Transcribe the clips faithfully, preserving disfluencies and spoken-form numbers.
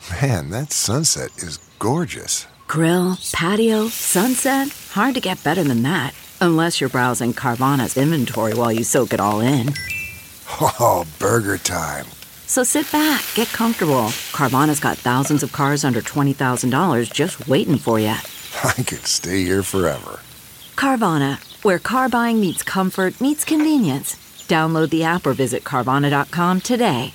Man, that sunset is gorgeous. Grill, patio, sunset. Hard to get better than that. Unless you're browsing Carvana's inventory while you soak it all in. Oh, burger time. So sit back, get comfortable. Carvana's got thousands of cars under twenty thousand dollars just waiting for you. I could stay here forever. Carvana, where car buying meets comfort, meets convenience. Download the app or visit Carvana dot com today.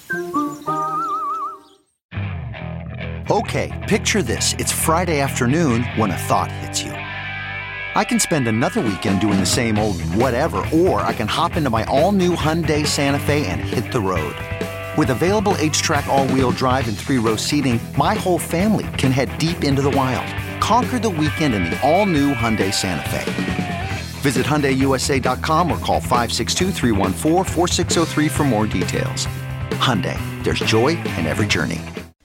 Okay, picture this. It's Friday afternoon when a thought hits you. I can spend another weekend doing the same old whatever, or I can hop into my all-new Hyundai Santa Fe and hit the road. With available H-Track all-wheel drive and three-row seating, my whole family can head deep into the wild. Conquer the weekend in the all-new Hyundai Santa Fe. Visit Hyundai U S A dot com or call five six two, three one four, four six zero three for more details. Hyundai, there's joy in every journey.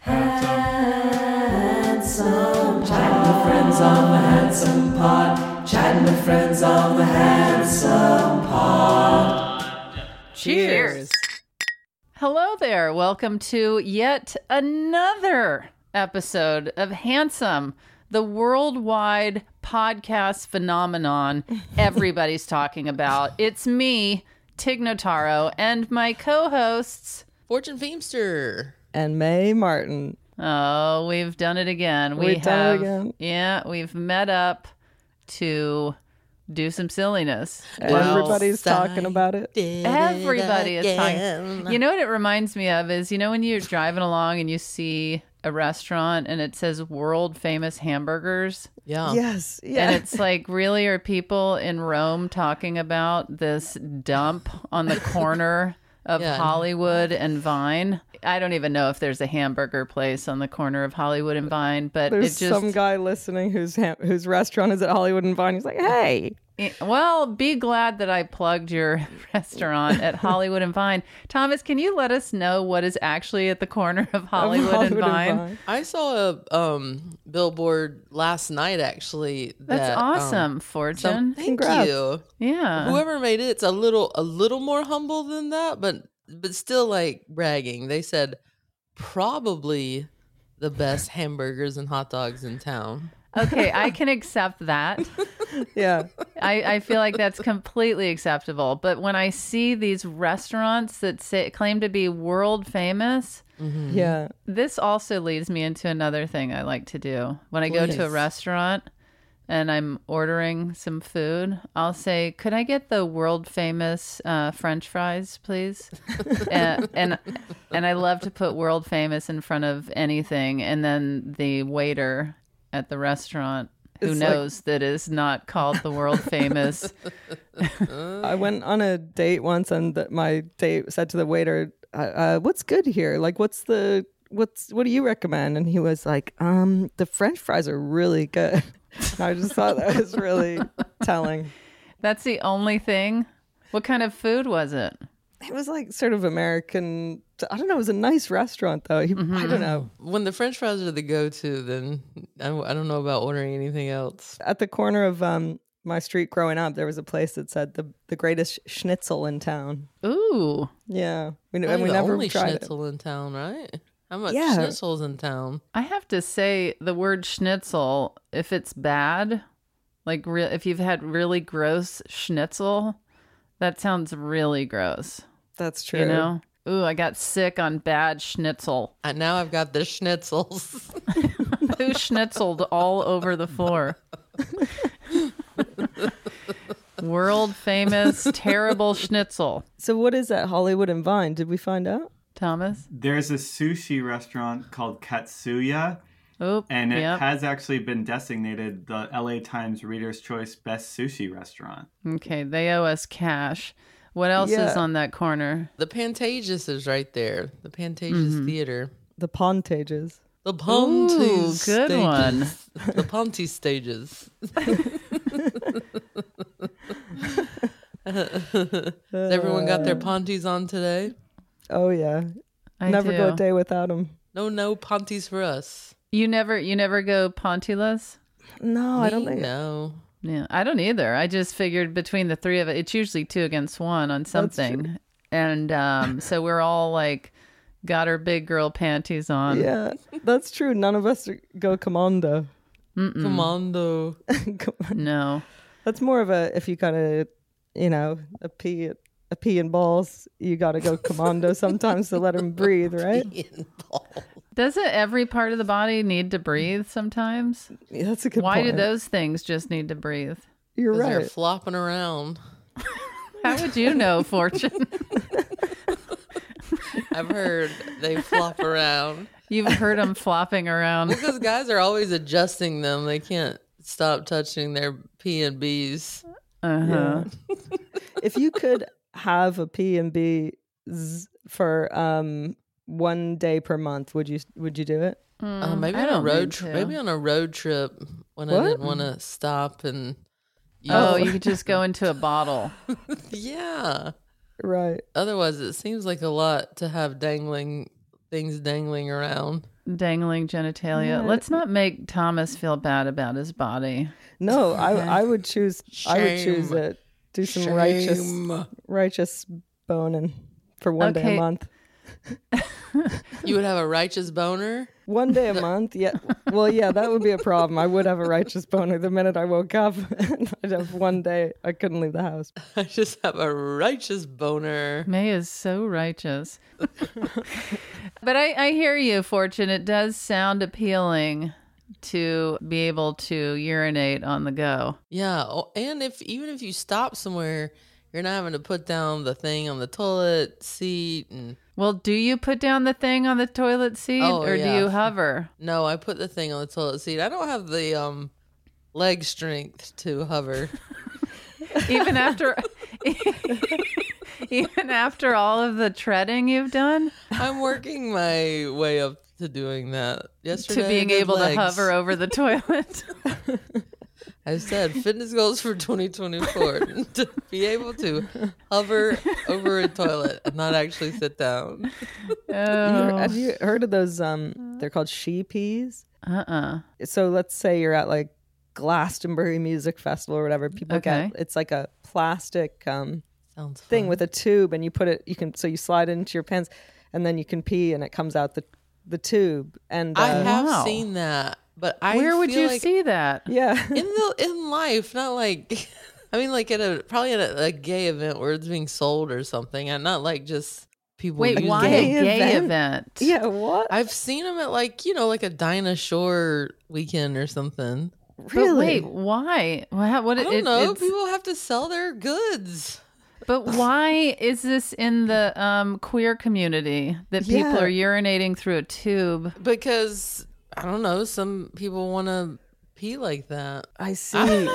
Handsome, chatting with friends on the Handsome Pod. Chatting with friends on the Handsome Pod. Cheers. Hello there. Welcome to yet another episode of Handsome, the worldwide podcast phenomenon everybody's talking about. It's me, Tig Notaro, and my co-hosts, Fortune Feemster and May Martin. Oh, we've done it again. We've we done have, it again. Yeah, we've met up to do some silliness. Everybody's well, talking about it. Everybody is talking. You know what it reminds me of is, you know, when you're driving along and you see a restaurant and it says world famous hamburgers. Yeah. Yes. Yeah. And it's like, really, are people in Rome talking about this dump on the corner of yeah. Hollywood and Vine? I don't even know if there's a hamburger place on the corner of Hollywood and Vine, but there's it just some guy listening whose ha- whose restaurant is at Hollywood and Vine. He's like, hey. Well, be glad that I plugged your restaurant at Hollywood and Vine. Thomas, can you let us know what is actually at the corner of Hollywood, of Hollywood and, Vine? and Vine? I saw a um, billboard last night, actually. That, That's awesome, um, Fortune. Some, thank Congrats. you. Yeah. Whoever made it, it's a little a little more humble than that, but but still like bragging. They said probably the best hamburgers and hot dogs in town. Okay, I can accept that. Yeah. I, I feel like that's completely acceptable. But when I see these restaurants that say, claim to be world famous, mm-hmm. yeah, this also leads me into another thing I like to do. When I Please. go to a restaurant and I'm ordering some food, I'll say, could I get the world famous uh, French fries, please? and, and and I love to put world famous in front of anything. And then the waiter at the restaurant who it's knows like... that is not called the world famous. I went on a date once and the, my date said to the waiter, uh, uh, what's good here? Like, what's the, what's, what do you recommend? And he was like, um, the French fries are really good. I just thought that was really telling. That's the only thing? What kind of food was it? It was like sort of American. I don't know. It was a nice restaurant, though. He, mm-hmm. I don't know. When the French fries are the go-to, then I, I don't know about ordering anything else. At the corner of um, my street growing up, there was a place that said the the greatest schnitzel in town. Ooh. Yeah. We, and we the never only tried schnitzel it. in town, right? How much yeah. schnitzel's in town? I have to say the word schnitzel, if it's bad, like re- if you've had really gross schnitzel, that sounds really gross. That's true. You know? Ooh, I got sick on bad schnitzel. And now I've got the schnitzels. Who schnitzeled all over the floor? World famous, terrible schnitzel. So what is that, Hollywood and Vine? Did we find out? Thomas? There's a sushi restaurant called Katsuya. Oop, and it yep. has actually been designated the L A Times Reader's Choice Best Sushi Restaurant. Okay, they owe us cash. What else yeah. is on that corner? The Pantages is right there. The Pantages mm-hmm. Theater. The Pontages. The Pontes. Ooh, good stages. one. The Ponte stages. Has everyone got their Pontes on today? Oh, yeah. I never do. go a day without them. No, no Pontes for us. You never, you never go Pontyless? No, Me? I don't think. No. Yeah, I don't either. I just figured between the three of it, it's usually two against one on something. And um, so we're all like got her big girl panties on. Yeah, that's true. None of us go commando. Commando. No. That's more of a, if you got a, you know, a pee, a pee and balls, you got to go commando sometimes to let him breathe, right? Doesn't every part of the body need to breathe sometimes? Yeah, that's a good Why point. do those things just need to breathe? You're 'Cause right. They're flopping around. How would you know, Fortune? I've heard they flop around. You've heard them flopping around. Because guys are always adjusting them. They can't stop touching their P and B's. Uh-huh. If you could have a P and B z- for um one day per month, would you would you do it? Uh, maybe I on a don't road need trip. to. Maybe on a road trip when What? I didn't want to stop and. Use Oh, you could just go into a bottle. Yeah. Right. Otherwise, it seems like a lot to have dangling things dangling around. Dangling genitalia. Let's not make Thomas feel bad about his body. No, I I would choose I would choose Shame. it. Do some righteous Shame. righteous boning for one day Okay. a month. You would have a righteous boner. One day a month, yeah. Well, yeah, that would be a problem. I would have a righteous boner the minute I woke up. I'd have one day I couldn't leave the house. I just have a righteous boner. May is so righteous. But I, I hear you, Fortune. It does sound appealing to be able to urinate on the go. Yeah, oh, and if even if you stop somewhere, you're not having to put down the thing on the toilet seat. And Well, do you put down the thing on the toilet seat Oh, or do yeah. you hover? no, I put the thing on the toilet seat. I don't have the um leg strength to hover. Even after even after all of the treading you've done I'm working my way up to doing that. Yesterday, to I being did able legs. to hover over the toilet. I said fitness goals for twenty twenty-four to be able to hover over a toilet and not actually sit down. Oh. Have you heard of those? Um, they're called she peas. Uh-uh. So let's say you're at like Glastonbury Music Festival or whatever. People Okay. get it's like a plastic um Sounds thing fun. with a tube, and you put it. You can so you slide it into your pants, and then you can pee, and it comes out the the tube. And uh, I have Wow. seen that, but I Where would feel you like see that? yeah, in the in life, not like I mean, like at a probably at a, a gay event where it's being sold or something, and not like just people. Wait, using why it. gay a gay event? event? yeah. What I've seen them at like you know like a Dinah Shore weekend or something. But really? wait, why? What? what I don't it, know. it's- People have to sell their goods. But why is this in the um, queer community that people Yeah. are urinating through a tube? Because I don't know, some people want to pee like that. I see.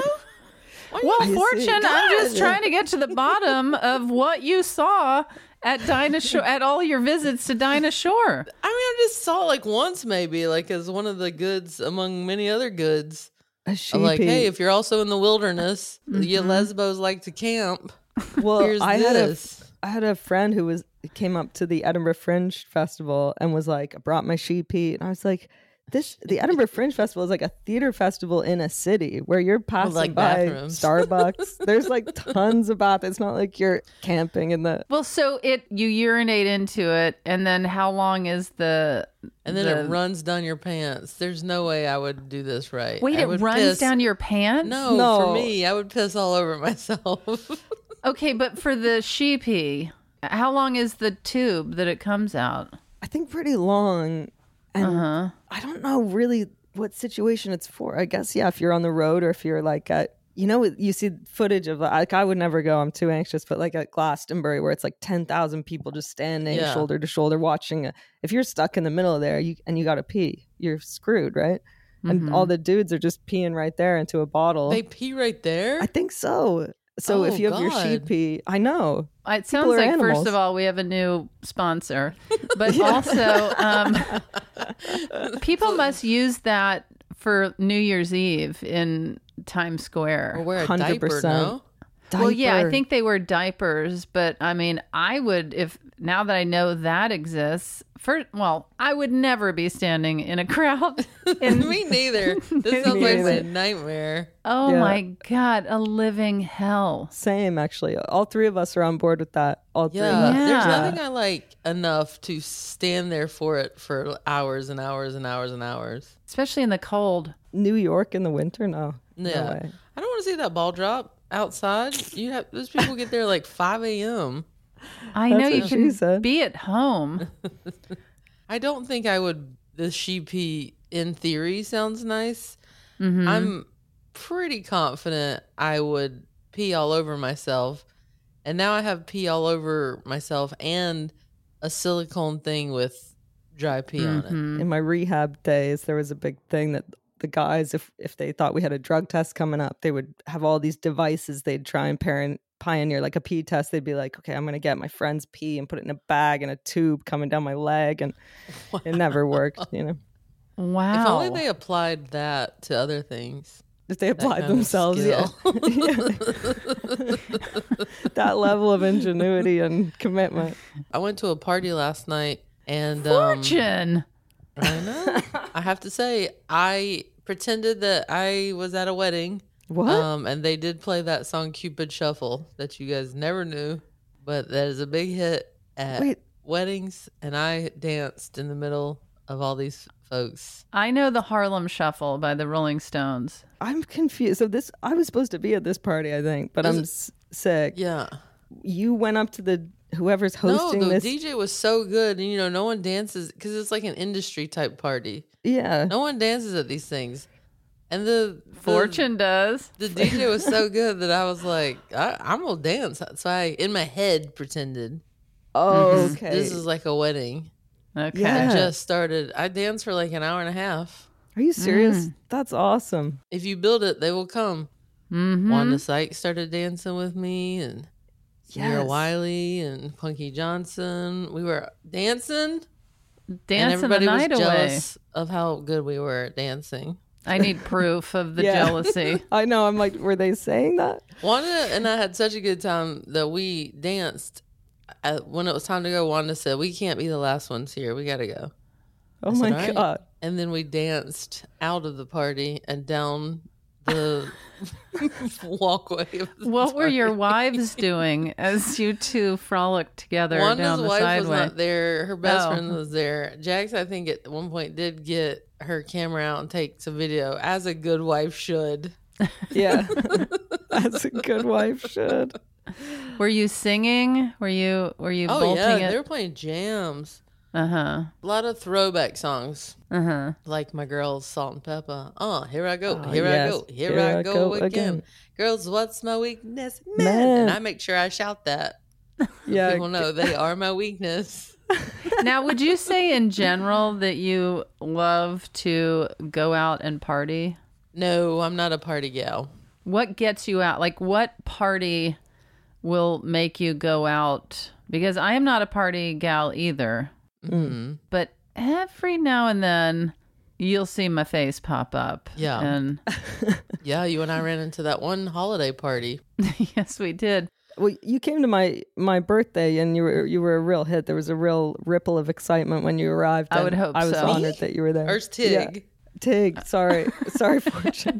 Well, I see. Fortune, I'm just God. trying to get to the bottom of what you saw at Dinah Shore, at all your visits to Dinah Shore. I mean, I just saw it like once, maybe like as one of the goods among many other goods. A I'm she like, pea. hey, if you're also in the wilderness, you Mm-hmm. lesbos like to camp. well, Here's I had a this. I had a friend who was came up to the Edinburgh Fringe Festival and was like, I brought my she pea, and I was like, this the Edinburgh Fringe Festival is like a theater festival in a city where you're passing like by bathrooms. Starbucks. There's like tons of bathrooms. It's not like you're camping in the. Well, so it you urinate into it, and then how long is the? And then the- it runs down your pants. There's no way I would do this right. Wait, I it would runs piss- down your pants? No, No. for me, I would piss all over myself. Okay, but for the she pee, how long is the tube that it comes out? I think pretty long, and Uh-huh. I don't know really what situation it's for. I guess yeah, if you're on the road or if you're like at. You know, you see footage of like I would never go. I'm too anxious. But like at Glastonbury, where it's like ten thousand people just standing Yeah. shoulder to shoulder watching. A, if you're stuck in the middle of there, you and you got to pee, you're screwed, right? And all the dudes are just peeing right there into a bottle. They pee right there. I think so. So Oh, if you have your sheep God. pee, I know. It sounds are like, animals. first of all, we have a new sponsor, but also um, people must use that for New Year's Eve in Times or Square. wear a one hundred diaper, percent. no? Well, yeah, I think they were diapers, but I mean, I would, if now that I know that exists, first, well, I would never be standing in a crowd. In, Me neither. This sounds like a nightmare. Oh Yeah. my God, a living hell. Same, actually. All three of us are on board with that. All three. Yeah, Yeah. there's nothing I like enough to stand there for it for hours and hours and hours and hours. Especially in the cold. New York in the winter? No. No Yeah, way. I don't want to see that ball drop outside. You have those people get there like five a.m. I That's know you what she can said. be at home. I don't think I would. The sheepy in theory sounds nice. Mm-hmm. I'm pretty confident I would pee all over myself, and now I have pee all over myself and a silicone thing with dry pee on it. In my rehab days, there was a big thing that the guys, if if they thought we had a drug test coming up, they would have all these devices they'd try and parent, pioneer, like a pee test. They'd be like, okay, I'm going to get my friend's pee and put it in a bag and a tube coming down my leg. And it never worked, you know. Wow. If only they applied that to other things. If they applied kind of themselves, yeah. That level of ingenuity and commitment. I went to a party last night and um, Fortune. I know. I have to say, I pretended that I was at a wedding. What? Um, and they did play that song Cupid Shuffle that you guys never knew, but that is a big hit at Wait. weddings. And I danced in the middle of all these folks. I know the Harlem Shuffle by the Rolling Stones. I'm confused. So this, I was supposed to be at this party, I think, but Was I'm it- s- sick. Yeah. You went up to the whoever's hosting no, the this. D J was so good. And, you know, no one dances because it's like an industry type party. Yeah. No one dances at these things. And the, the Fortune does. The D J was so good that I was like, I, I'm going to dance. So I, in my head, pretended. Oh, okay. This is like a wedding. Okay. Yeah. I just started. I danced for like an hour and a half. Are you serious? That's awesome. If you build it, they will come. Mm-hmm. Wanda Sykes started dancing with me, and Samira Yes. Wiley and Punky Johnson. We were dancing, and Dancing the everybody was night away. jealous of how good we were at dancing. I need proof of the Yeah. jealousy. I know. I'm like, were they saying that? Wanda and I had such a good time that we danced. At, when it was time to go, Wanda said, "We can't be the last ones here. We got to go." Oh I said, my "All right." God. And then we danced out of the party and down the walkway. Of the What were party. your wives doing as you two frolicked together Wanda's down the wife sideway? was not there. Her best Oh. friend was there. Jax, I think, at one point did get her camera out and take some video, as a good wife should. Yeah. As a good wife should. Were you singing? Were you were you Oh bolting yeah, it? they were playing jams. Uh huh. A lot of throwback songs, Uh huh. like my girls, Salt and Pepper. Oh, here I go, Oh, here yes. I go, here, I, go, again. again. Girls, what's my weakness? Men. Men. And I make sure I shout that. Yeah. People know they are my weakness. Now, would you say in general that you love to go out and party? No, I'm not a party gal. What gets you out? Like, what party will make you go out? Because I am not a party gal either. Mm-hmm. But every now and then you'll see my face pop up. Yeah. And Yeah, you and I ran into that one holiday party. yes, we did. Well, you came to my my birthday and you were you were a real hit. There was a real ripple of excitement when you arrived. I would and hope I was so. honored that you were there. Where's Tig? Yeah. Tig, sorry, sorry, Fortune.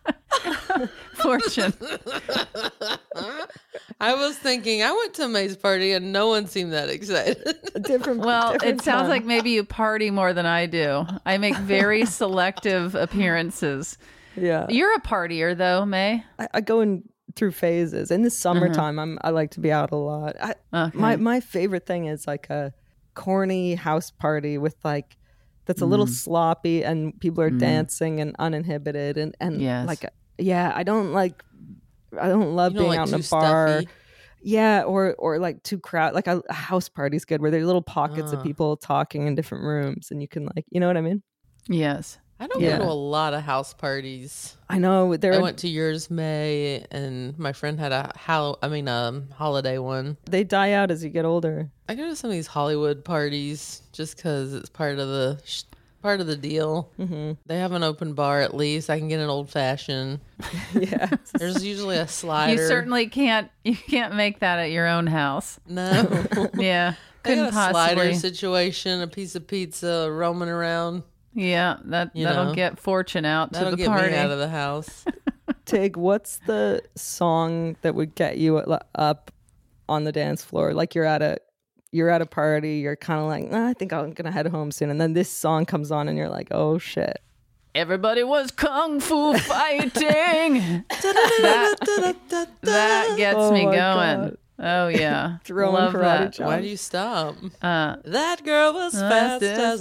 Fortune. I was thinking, I went to May's party and no one seemed that excited. Different. Well, different it sounds time. like maybe you party more than I do. I make very selective appearances. Yeah. You're a partier, though, May. I, I go in through phases. In the summertime, I'm I like to be out a lot. I, Okay. My my favorite thing is like a corny house party with like that's a little Mm. sloppy and people are dancing and uninhibited and and Yes. like yeah, I don't like I don't love You don't being like out in a too bar. stuffy? Yeah, or or like too crowd. Like a, a house party's good where there are little pockets of Ah. people talking in different rooms and you can like you know what I mean. Yes. I don't Yeah. go to a lot of house parties. I know there. I Are, went to yours, May, and my friend had a hol- I mean, um, holiday one. they die out as you get older. I go to some of these Hollywood parties just because it's part of the sh- Part of the deal. Mm-hmm. They have an open bar at least. I can get an old fashioned. Yeah. There's usually a slider. You certainly can't. You can't make that at your own house. No. Yeah. They Couldn't got a possibly. slider situation, a piece of pizza roaming around. Yeah, that You that'll know. get Fortune out to That'll the get party. me out of the house. Tig, what's the song that would get you up on the dance floor? Like you're at a you're at a party, you're kind of like, nah, I think I'm gonna head home soon, and then this song comes on, and you're like, oh shit. Everybody was kung fu fighting. that, that gets Oh me my going. God. Oh yeah, Throwing love karate that. chops. Why do you stop? Uh, That girl was fast as as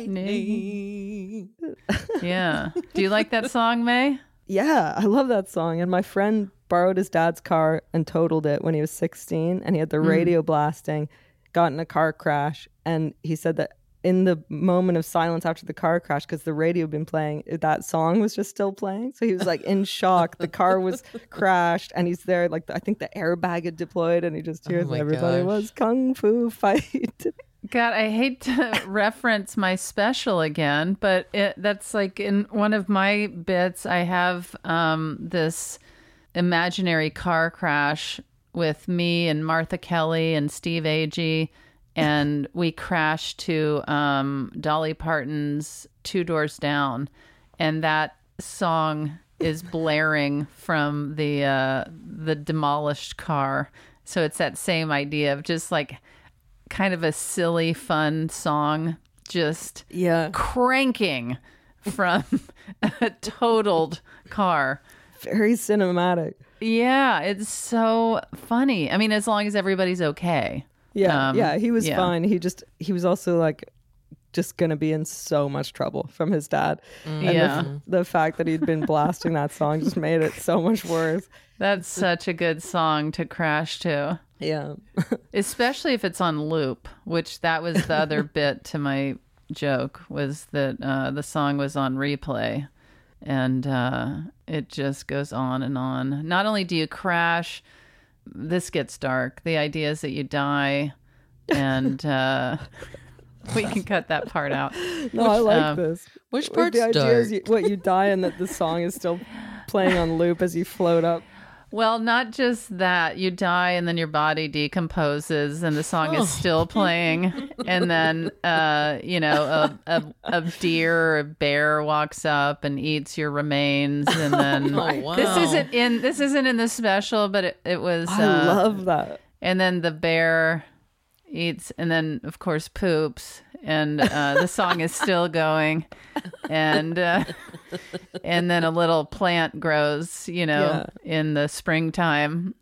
lightning. lightning. yeah. Do you like that song, May? Yeah, I love that song. And my friend borrowed his dad's car and totaled it when he was sixteen, and he had the radio blasting, got in a car crash, and he said that in the moment of silence after the car crash, because the radio had been playing, that song was just still playing. So he was like in shock. The car was crashed, and he's there, like I think the airbag had deployed, and he just hears my everybody gosh. was kung fu fight. God, I hate to reference my special again, but it, that's like in one of my bits, I have um, this imaginary car crash with me and Martha Kelly and Steve Agee, and we crashed to um, Dolly Parton's Two Doors Down, and that song is blaring from the uh, the demolished car. So it's that same idea of just like kind of a silly, fun song, just Yeah. cranking from a totaled car. Very cinematic. Yeah, it's so funny. I mean, as long as everybody's okay. Yeah, Um, yeah, he was yeah. fine. He just he was also like just gonna be in so much trouble from his dad. And Yeah. the, the fact that he'd been blasting that song just made it so much worse. That's such a good song to crash to, Yeah. especially if it's on loop, which that was the other bit to my joke, was that uh, the song was on replay, and uh, it just goes on and on. Not only do you crash, this gets dark. The idea is that you die, and uh, we can cut that part out. No, I like um, this. Which Like, part's the idea dark? is you, what you die and that the song is still playing on loop as you float up. Well, not just that. You die and then your body decomposes and the song is still playing. And then, uh, you know, a, a, a deer or a bear walks up and eats your remains. And then Oh, wow. this isn't in this isn't in the special, but it, it was. I uh, love that. And then the bear eats, and then of course poops, and uh, the song is still going, and uh, and then a little plant grows, you know, in the springtime.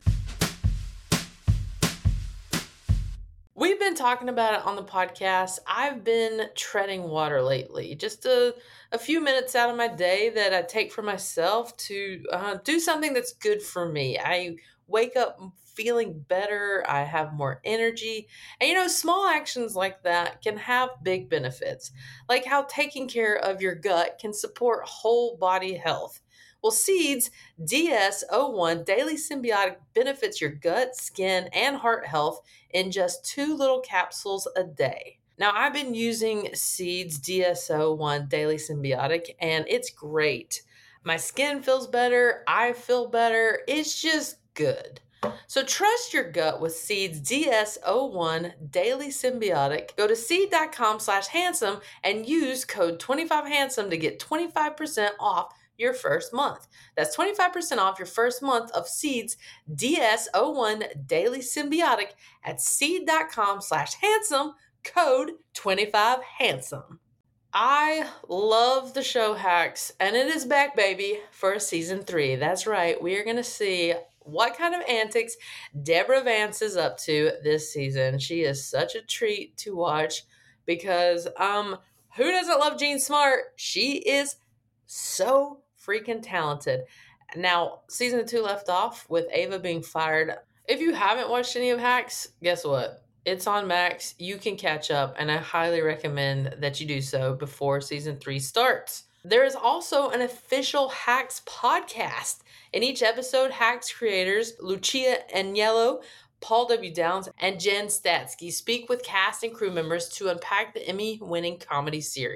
We've been talking about it on the podcast. I've been treading water lately. Just a, a few minutes out of my day that I take for myself to uh, do something that's good for me. I wake up feeling better. I have more energy. And you know, small actions like that can have big benefits, like how taking care of your gut can support whole body health. Well, Seeds D S zero one Daily Symbiotic benefits your gut, skin, and heart health in just two little capsules a day. Now, I've been using Seeds D S zero one Daily Symbiotic, and it's great. My skin feels better. I feel better. It's just good. So trust your gut with Seeds D S zero one Daily Symbiotic. Go to seed.com slash handsome and use code twenty-five handsome to get twenty-five percent off your first month. That's twenty-five percent off your first month of Seeds D S zero one Daily Symbiotic at seed.com slash handsome, code twenty-five handsome. I love the show Hacks, and it is back, baby, for a season three. That's right. We are going to see what kind of antics Deborah Vance is up to this season. She is such a treat to watch because um, who doesn't love Jean Smart? She is so freaking talented. Now, season two left off with Ava being fired. If you haven't watched any of Hacks, guess what? It's on Max. You can catch up, and I highly recommend that you do so before season three starts. There is also an official Hacks podcast. In each episode, Hacks creators Lucia Agnello, Paul W. Downs, and Jen Statsky speak with cast and crew members to unpack the Emmy-winning comedy series.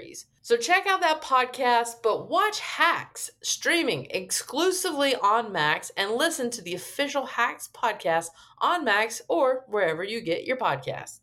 So check out that podcast, but watch Hacks streaming exclusively on Max and listen to the official Hacks podcast on Max or wherever you get your podcasts.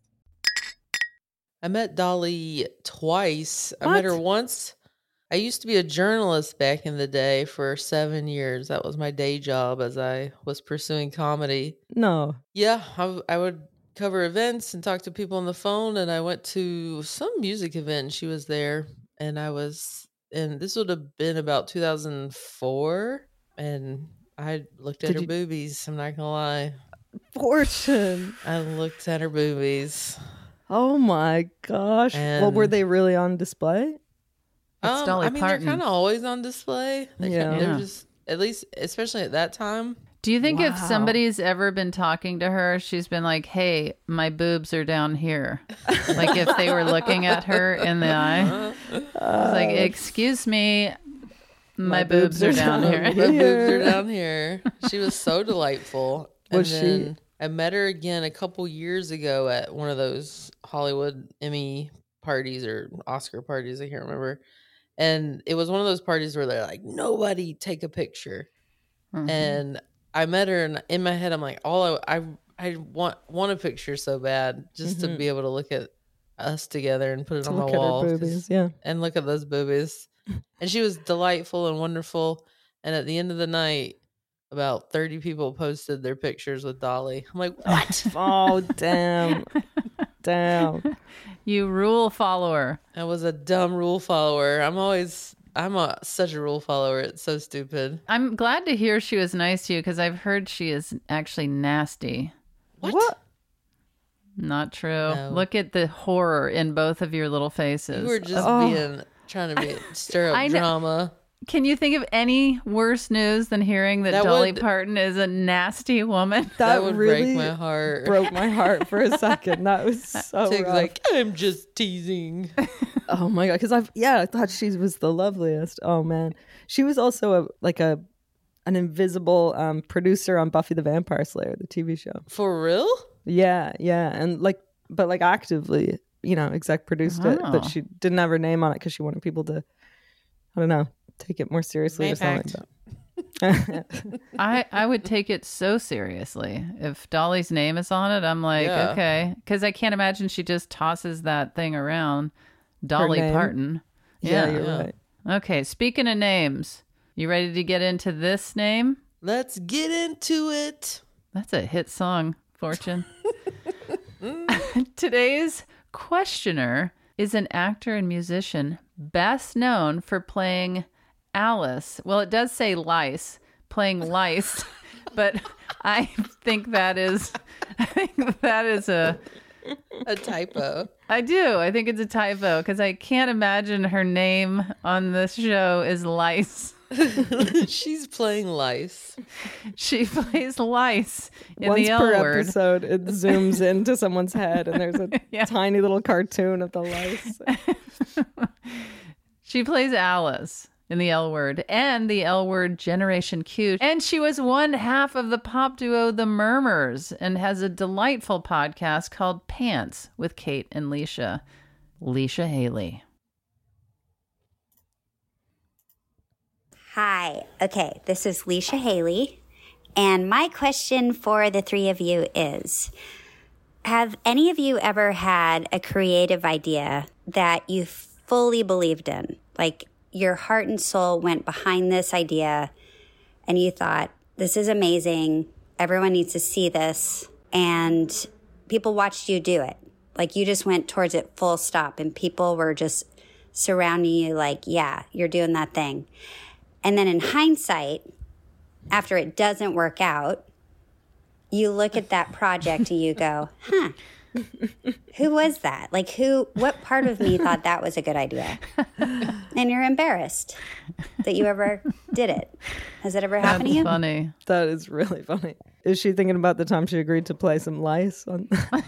I met Dolly twice. I What? met her once. I used to be a journalist back in the day for seven years. That was my day job as I was pursuing comedy. No. Yeah, I, w- I would cover events and talk to people on the phone. And I went to some music event. And she was there, and I was, and this would have been about two thousand four. And I looked at Did her you- boobies. I'm not gonna lie. Fortune. I looked at her boobies. Oh my gosh. well, were And- they really on display? It's Dolly Um, I mean, Parton. they're kind of always on display. They Yeah. yeah. They're Yeah. just, at least, especially at that time. Do you think if Wow. somebody's ever been talking to her, she's been like, hey, my boobs are down here? Like if they were looking at her in the eye. It's like, excuse me, my, boobs, are down here. My boobs are down here. She was so delightful. And Was she- then I met her again a couple years ago at one of those Hollywood Emmy parties or Oscar parties. I can't remember. And it was one of those parties where they're like, nobody take a picture. Mhm. And I met her, and in my head, I'm like, all I, I, I want want a picture so bad just to Mhm. be able to look at us together and put it To on look my at her wall. 'cause- boobies, yeah. and look at those boobies. And she was delightful and wonderful. And at the end of the night, about thirty people posted their pictures with Dolly. I'm like, what? Oh, damn. Damn. You rule follower. I was a dumb rule follower. I'm always, I'm a, such a rule follower. It's so stupid. I'm glad to hear she was nice to you because I've heard she is actually nasty. What? Not true. No. Look at the horror in both of your little faces. You were just Oh. being, trying to be, stir up I know. drama. Can you think of any worse news than hearing that, That Dolly would- Parton is a nasty woman? That, That would really break my heart. broke my heart for a second. That was so Tig's rough. like, I'm just teasing. Oh my god, because I've yeah, I thought she was the loveliest. Oh man, she was also a like a an invisible um, producer on Buffy the Vampire Slayer, the T V show. For real? Yeah, yeah, and like, but like actively, you know, exec produced it, Oh. but she didn't have her name on it because she wanted people to, I don't know, take it more seriously or Name something like that. I, I would take it so seriously. If Dolly's name is on it, I'm like, Yeah. okay. Because I can't imagine she just tosses that thing around. Dolly name? Parton. yeah, Yeah. you're Yeah. right. Okay, speaking of names, you ready to get into this name? Let's get into it. That's a hit song, Fortune. Today's questioner is an actor and musician best known for playing Alice. Well, it does say lice, playing lice, but I think that is, I think that is a, A typo. I do. I think it's a typo because I can't imagine her name on this show is Lice. She's playing lice. She plays lice in Once the L per word. episode, it zooms into someone's head, and there's a Yeah. tiny little cartoon of the lice. She plays Alice in the L Word and the L Word Generation Q. And she was one half of the pop duo The Murmurs and has a delightful podcast called Pants with Kate and Leisha. Leisha Haley. Hi. Okay, this is Leisha Haley. And my question for the three of you is, have any of you ever had a creative idea that you fully believed in? Like your heart and soul went behind this idea and you thought, this is amazing. Everyone needs to see this. And people watched you do it. Like you just went towards it full stop and people were just surrounding you like, yeah, you're doing that thing. And then in hindsight, after it doesn't work out, you look at that project and you go, huh, who was that? Like who, what part of me thought that was a good idea? And you're embarrassed that you ever did it. Has it ever happened to That's you? funny. That is really funny. Is she thinking about the time she agreed to play some lice on?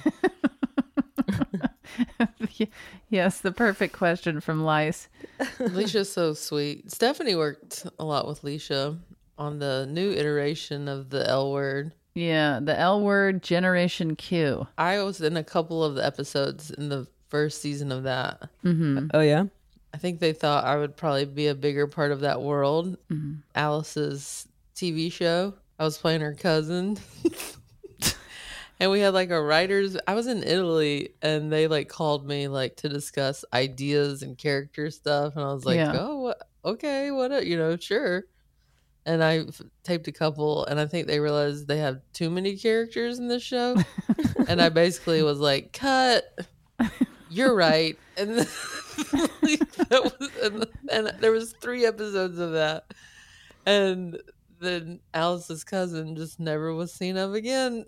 Yes, the perfect question from Lice. Leisha's so sweet. Stephanie worked a lot with Leisha on the new iteration of the L Word. Yeah, the L Word Generation Q. I was in a couple of the episodes in the first season of that. Mm-hmm. Oh yeah. I think they thought I would probably be a bigger part of that world. Mm-hmm. Alice's T V show. I was playing her cousin. And we had like a writers. I was in Italy and they like called me like to discuss ideas and character stuff. And I was like, Yeah. oh, what? Okay, what, you know, sure. And I f- taped a couple, and I think they realized they have too many characters in this show. And I basically was like, cut. You're right. And, then, that was, and, and there was three episodes of that. And then Alice's cousin just never was seen of again.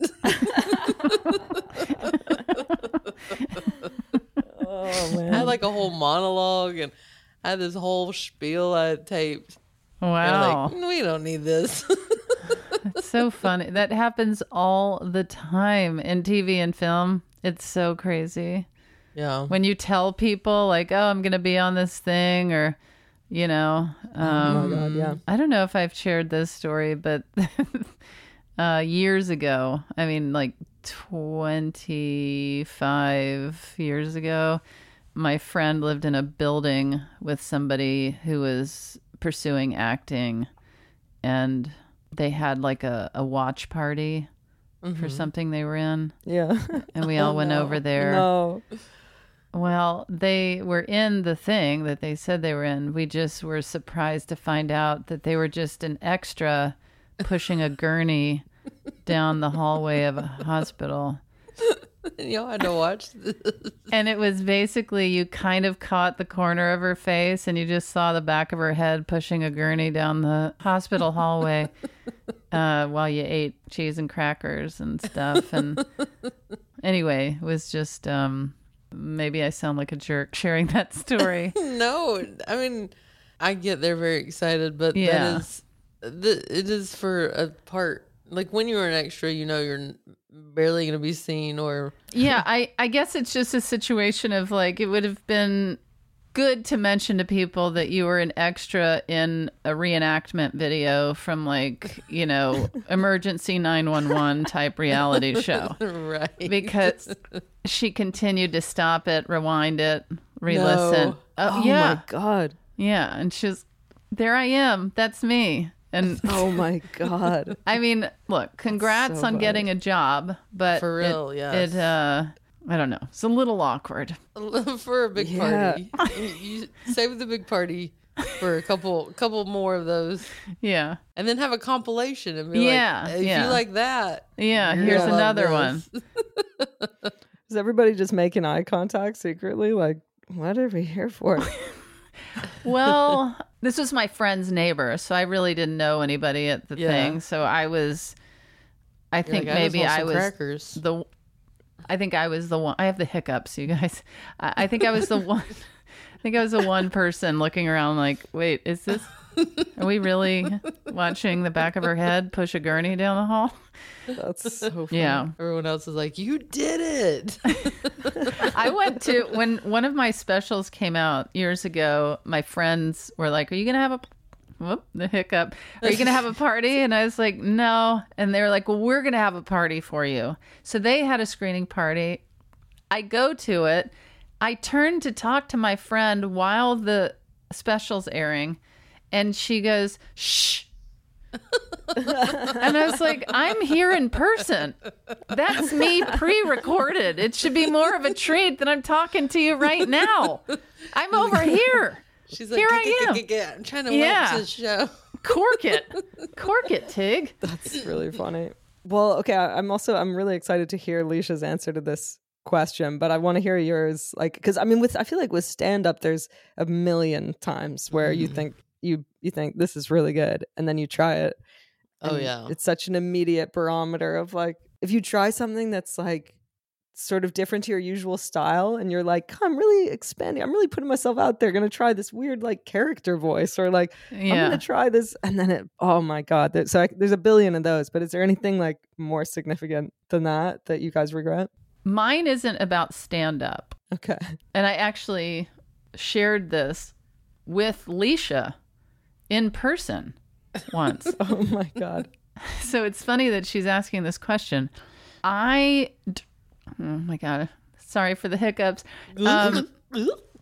Oh, man. I had like a whole monologue, and I had this whole spiel I had taped. Wow. Like, we don't need this. It's so funny. That happens all the time in T V and film. It's so crazy. Yeah. When you tell people like, oh, I'm going to be on this thing, or, you know, um, Oh my God, yeah. I don't know if I've shared this story, but uh, years ago, I mean, like twenty-five years ago, my friend lived in a building with somebody who was pursuing acting, and they had like a, a watch party Mm-hmm. for something they were in. Yeah. And we all Oh, went no. over there. No. Well, they were in the thing that they said they were in. We just were surprised to find out that they were just an extra pushing a gurney down the hallway of a hospital. And y'all had to watch this. And it was basically you kind of caught the corner of her face and you just saw the back of her head pushing a gurney down the hospital hallway uh, while you ate cheese and crackers and stuff. And anyway, it was just, um, maybe I sound like a jerk sharing that story. No, I mean, I get they're very excited, but Yeah. that is, the, it is for a part. Like when you're an extra, you know you're barely going to be seen, or Yeah, I, I guess it's just a situation of like, it would have been good to mention to people that you were an extra in a reenactment video from like, you know, emergency nine one one type reality show. right? Because she continued to stop it, rewind it, re-listen. No. Oh, Oh yeah. my God. Yeah. And she's, there I am. That's me. And Oh my God. I mean, look, congrats so on funny. getting a job, but For real, it, yes. it, uh, I don't know. It's a little awkward. For a big Yeah. party, you, you save the big party for a couple, couple more of those, Yeah. and then have a compilation and be Yeah, like, if yeah. you like that, Yeah. you're Here's gonna love another one. this. Is everybody just making eye contact secretly? Like, what are we here for? Well, this was my friend's neighbor, so I really didn't know anybody at the Yeah. thing. So I was, I You're think like, I just maybe want I some was crackers. the, I think I was the one. I have the hiccups, you guys. I, I think I was the one. I think I was the one person looking around like, wait, is this? Are we really watching the back of her head push a gurney down the hall? That's so funny. Yeah. Everyone else is like, you did it. I went to when one of my specials came out years ago. My friends were like, "Are you gonna have a whoop the hiccup? Are you gonna have a party?" And I was like, "No." And they were like, "Well, we're gonna have a party for you." So they had a screening party. I go to it. I turn to talk to my friend while the special's airing, and she goes, "Shh." And I was like, I'm here in person. That's me pre-recorded. It should be more of a treat that I'm talking to you right now. I'm over here. She's like, Here "Get, I get, am. get, get. I'm trying to Yeah. watch this show. Cork it. Cork it, Tig. That's really funny. Well, okay, I- I'm also I'm really excited to hear Leisha's answer to this question, but I want to hear yours. Like, because I mean, with I feel like with stand up, there's a million times where you think you you think this is really good, and then you try it. Oh, and yeah. it's such an immediate barometer of like if you try something that's like sort of different to your usual style, and you're like, I'm really expanding, I'm really putting myself out there, gonna try this weird like character voice, or like I'm Yeah. gonna try this, and then it oh my god, there, so I, there's a billion of those, but is there anything like more significant than that that you guys regret? Mine isn't about stand-up. Okay. And I actually shared this with Leisha in person once. Oh my god. So it's funny that she's asking this question. I, d- oh my God, sorry for the hiccups. Um,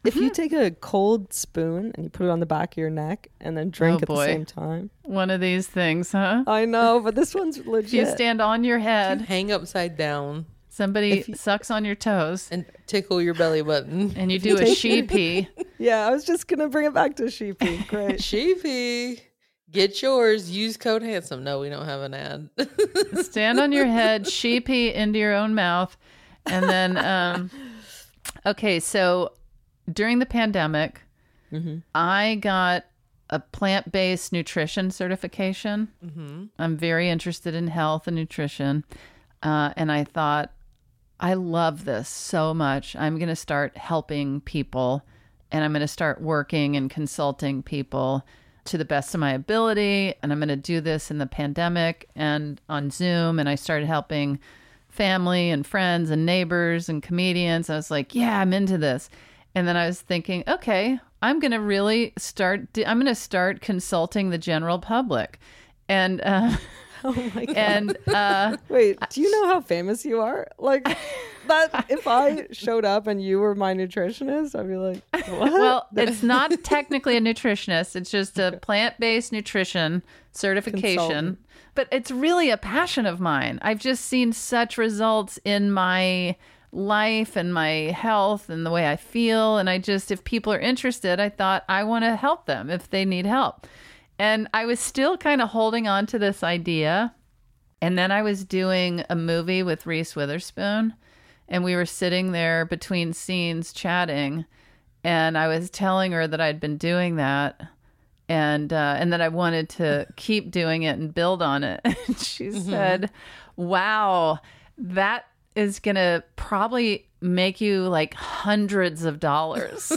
If you take a cold spoon and you put it on the back of your neck and then drink Oh, at boy. the same time. One of these things, huh? I know, but this one's legit. You stand on your head. Hang upside down. Somebody you, sucks on your toes. And tickle your belly button. And you do a sheepy. Yeah, I was just going to bring it back to sheepy. Great. Sheepy. Get yours. Use code handsome. No, we don't have an ad. Stand on your head, sheepy into your own mouth. And then, um, okay, so during the pandemic, mm-hmm. I got a plant-based nutrition certification. Mm-hmm. I'm very interested in health and nutrition. Uh, and I thought, I love this so much. I'm going to start helping people, and I'm going to start working and consulting people to the best of my ability. And I'm going to do this in the pandemic and on Zoom. And I started helping family and friends and neighbors and comedians. I was like, yeah, I'm into this. And then I was thinking, okay, I'm going to really start, I'm going to start consulting the general public. And, uh, oh my God. And, uh, wait, do you know how famous you are? Like that, if I showed up and you were my nutritionist, I'd be like, what? Well, it's not technically a nutritionist. It's just a plant-based nutrition certification. Consultant. But it's really a passion of mine. I've just seen such results in my life and my health and the way I feel. And I just, if people are interested, I thought I want to help them if they need help. And I was still kind of holding on to this idea. And then I was doing a movie with Reese Witherspoon. And we were sitting there between scenes chatting. And I was telling her that I'd been doing that. And uh, and that I wanted to keep doing it and build on it. And she mm-hmm. said, wow, that is going to probably make you like hundreds of dollars.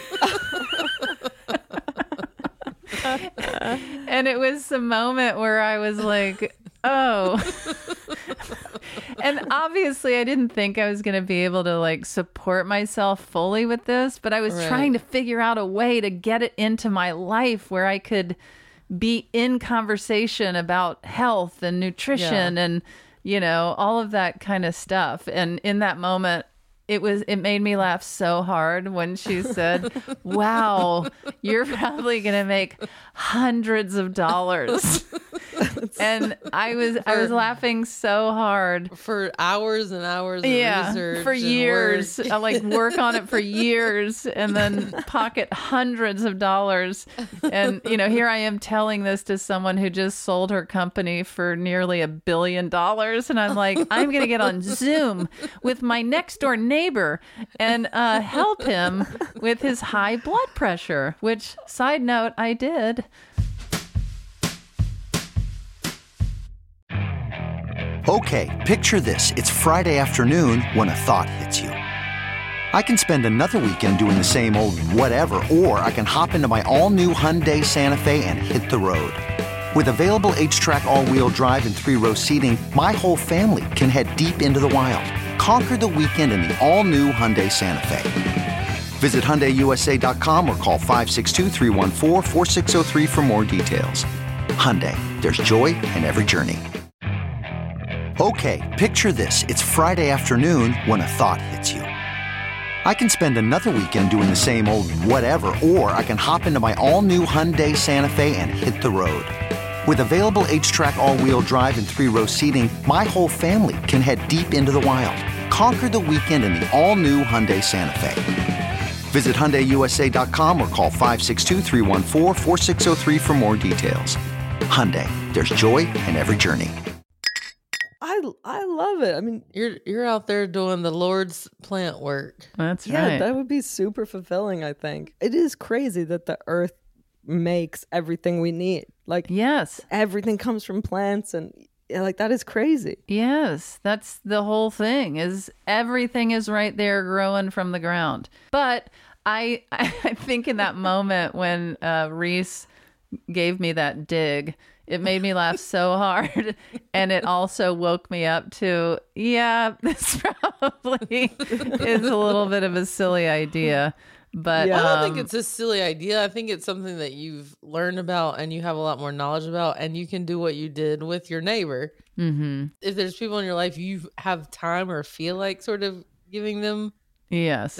And it was the moment where I was like, oh. And obviously I didn't think I was going to be able to like support myself fully with this, but I was right. trying to figure out a way to get it into my life where I could be in conversation about health and nutrition yeah. and, you know, all of that kind of stuff. And in that moment, It was. It made me laugh so hard when she said, wow, you're probably going to make hundreds of dollars. And I was for, I was laughing so hard. For hours and hours of yeah, research. For years. I like work on it for years and then pocket hundreds of dollars. And, you know, here I am telling this to someone who just sold her company for nearly a billion dollars. And I'm like, I'm going to get on Zoom with my next door neighbor and uh, help him with his high blood pressure, which, side note, I did. Okay, picture this. It's Friday afternoon when a thought hits you. I can spend another weekend doing the same old whatever, or I can hop into my all-new Hyundai Santa Fe and hit the road. With available H-Track all-wheel drive and three-row seating, my whole family can head deep into the wild. Conquer the weekend in the all-new Hyundai Santa Fe. Visit Hyundai U S A dot com or call five six two, three one four, four six zero three for more details. Hyundai, there's joy in every journey. Okay, picture this. It's Friday afternoon when a thought hits you. I can spend another weekend doing the same old whatever, or I can hop into my all-new Hyundai Santa Fe and hit the road. With available H-Track all-wheel drive and three-row seating, my whole family can head deep into the wild. Conquer the weekend in the all-new Hyundai Santa Fe. Visit Hyundai U S A dot com or call five six two, three one four, four six zero three for more details. Hyundai, there's joy in every journey. I, I love it. I mean, you're you're out there doing the Lord's plant work. That's yeah, right. That would be super fulfilling, I think. It is crazy that the earth makes everything we need. Like, yes, everything comes from plants, and like that is crazy. Yes, that's the whole thing. Is everything is right there growing from the ground. But I I think in that moment when uh, Reese gave me that dig, it made me laugh so hard. And it also woke me up to, yeah, this probably is a little bit of a silly idea. But yeah. I don't um, think it's a silly idea. I think it's something that you've learned about and you have a lot more knowledge about, and you can do what you did with your neighbor. Mm-hmm. If there's people in your life you have time or feel like sort of giving them yes, that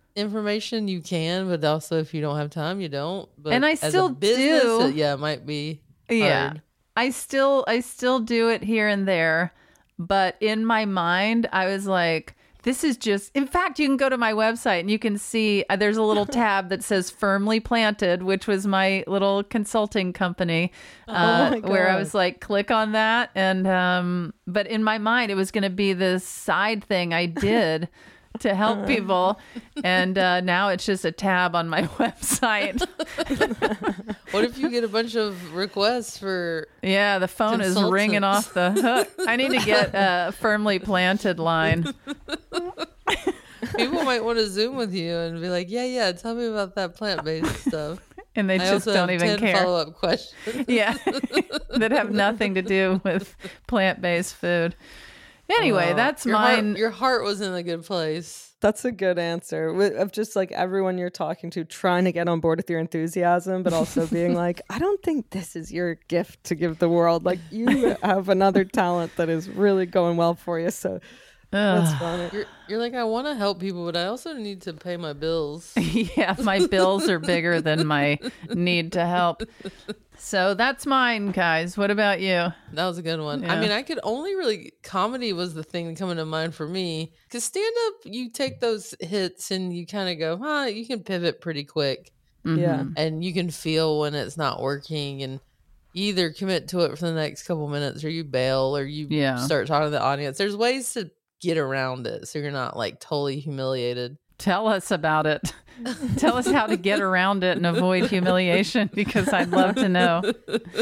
information, you can, but also if you don't have time, you don't. But And I as a still business, do. it- yeah, it might be Yeah. hard. I still I still do it here and there, but in my mind I was like, this is just, in fact, you can go to my website and you can see uh, there's a little tab that says Firmly Planted, which was my little consulting company, uh, my where I God. was like, click on that. And, um, but in my mind, it was going to be this side thing I did to help people. And uh, now it's just a tab on my website. What if you get a bunch of requests for? Yeah, the phone is ringing off the hook. I need to get a Firmly Planted line. People might want to Zoom with you and be like, "Yeah, yeah, tell me about that plant-based stuff." And they I just also don't have even ten care. Follow-up questions. Yeah, that have nothing to do with plant-based food. Anyway, Well, that's your mine. Heart, your heart was in a good place. That's a good answer. Wi- Of just like everyone you're talking to, trying to get on board with your enthusiasm, but also being like, I don't think this is your gift to give the world. Like, you have another talent that is really going well for you. So that's funny. You're, you're like, I want to help people, but I also need to pay my bills. Yeah, my bills are bigger than my need to help. So that's mine, guys. What about you? That was a good one. Yeah. I mean, I could only really, comedy was the thing coming to mind for me. Because stand up, you take those hits and you kind of go, huh, you can pivot pretty quick. Yeah. And you can feel when it's not working, and you either commit to it for the next couple minutes or you bail or you Yeah. start talking to the audience. There's ways to get around it so you're not like totally humiliated. Tell us about it. Tell us how to get around it and avoid humiliation, because I'd love to know.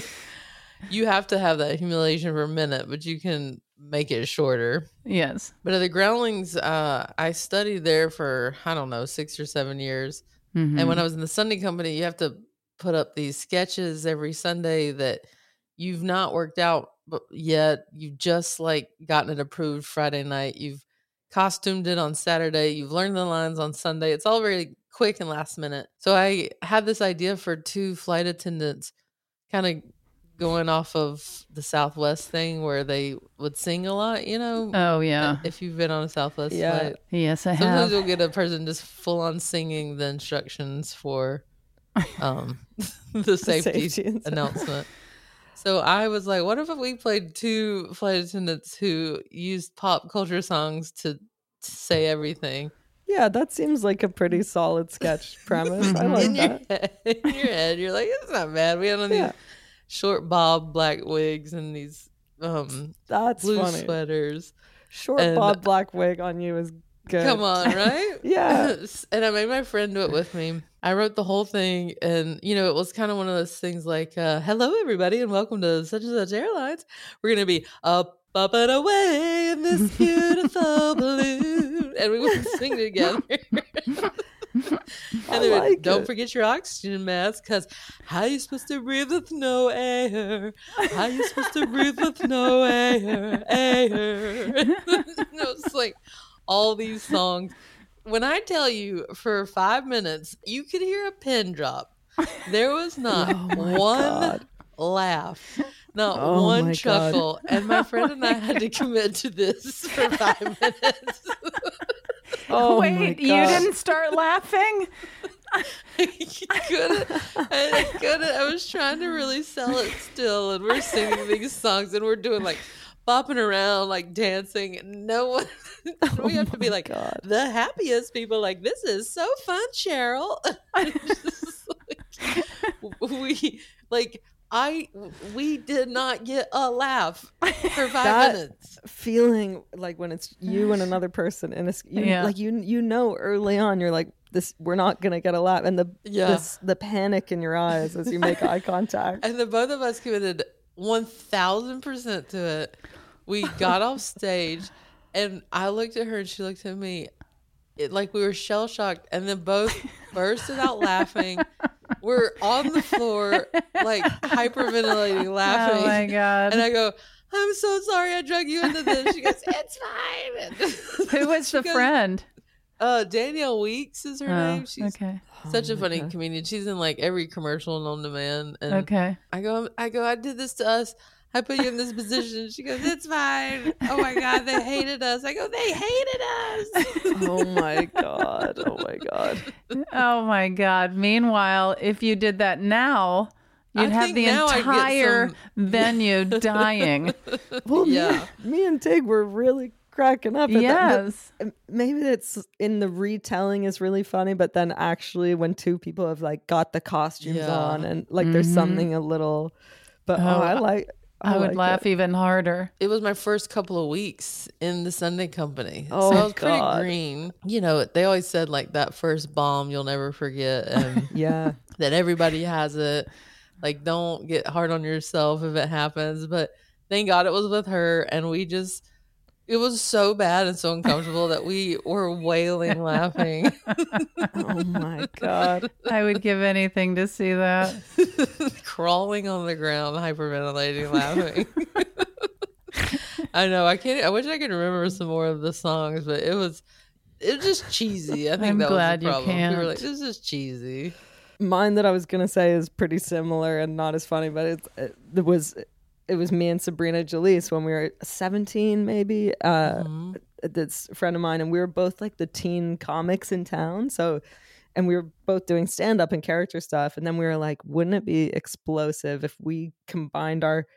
You have to have that humiliation for a minute, but you can make it shorter. Yes. But at the Groundlings, uh, I studied there for, I don't know, six or seven years. Mhm. And when I was in the Sunday company, you have to put up these sketches every Sunday that you've not worked out but yet. You've just like gotten it approved Friday night. You've costumed it on Saturday. You've learned the lines on Sunday. It's all very quick and last minute. So I had this idea for two flight attendants, kind of going off of the Southwest thing where they would sing a lot, you know? Oh, yeah. If you've been on a Southwest Yeah. flight. Yes, I Sometimes have. you'll get a person just full on singing the instructions for um, the safety safety and stuff. announcement. So I was like, what if we played two flight attendants who used pop culture songs to, to say everything? Yeah, that seems like a pretty solid sketch premise. I like in, your that. head, in your head, you're like, it's not bad. We had on these Yeah. short bob black wigs and these um, That's blue funny. sweaters. Short And- bob black wig on you is good. Come on, right? Yeah. And I made my friend do it with me. I wrote the whole thing, and you know, it was kind of one of those things like, uh, "Hello, everybody, and welcome to such and such airlines. We're gonna be up, up and away in this beautiful balloon," and we would sing together. And they would, like don't it. forget your oxygen mask, because how you supposed to breathe with no air? How you supposed to breathe with no air? Air. It's like all these songs. When I tell you for five minutes, you could hear a pin drop. There was not one God. laugh, not Oh one my God. chuckle. And my friend and I had to commit to this for five minutes. Oh my Wait, you God. didn't start laughing? I couldn't. I couldn't. I was trying to really sell it still, and we're singing these songs, and we're doing like bopping around, like dancing. And no one. We have to be like God. the happiest people. Like, this is so fun, Cheryl. Just like, we like. I we did not get a laugh for five That- minutes. Feeling like when it's you and another person, and it's you, Yeah. like you you know early on, you're like, this, we're not gonna get a laugh, and the Yeah. this, the panic in your eyes as you make eye contact. And the both of us committed one thousand percent to it. We got off stage, and I looked at her, and she looked at me. It, like we were shell shocked, and then both bursted out laughing. We're on the floor, like hyperventilating, laughing. Oh my God. And I go, "I'm so sorry I drug you into this." She goes, "It's fine." Who was the She goes, friend? Uh, Danielle Weeks is her Oh, name. She's okay. such a funny comedian. She's in like every commercial known to man. And Okay. I go, I go, I did this to us. I put you in this position. She goes, it's fine. Oh my God, they hated us. I go, they hated us. Oh my God. Oh my God. Oh my God. Meanwhile, if you did that now, you'd I have think the now I'd get entire some- venue dying. Well, Yeah. me, me and Tig were really cracking up at that. Yes. But maybe it's in the retelling is really funny, but then actually when two people have like got the costumes Yeah. on and like there's Mhm. something a little, but oh, Oh, I like. I, would like laugh it. even harder. It was my first couple of weeks in the Sunday company. Oh, so I was pretty God. green. You know, they always said like that first bomb you'll never forget and Yeah. that everybody has it. Like don't get hard on yourself if it happens. But thank God it was with her and we just it was so bad and so uncomfortable that we were wailing laughing. Oh my God. I would give anything to see that. Crawling on the ground, hyperventilating, laughing. I know. I can't. I wish I could remember some more of the songs, but it was it was just cheesy. I think I'm that glad was you the problem. We were can't. like, this is cheesy. Mine that I was gonna say is pretty similar and not as funny, but it's it, it was it was me and Sabrina Jalise when we were seventeen, maybe. Uh, Mm-hmm. This friend of mine, and we were both like the teen comics in town. So, and we were both doing stand up and character stuff. And then we were like, wouldn't it be explosive if we combined our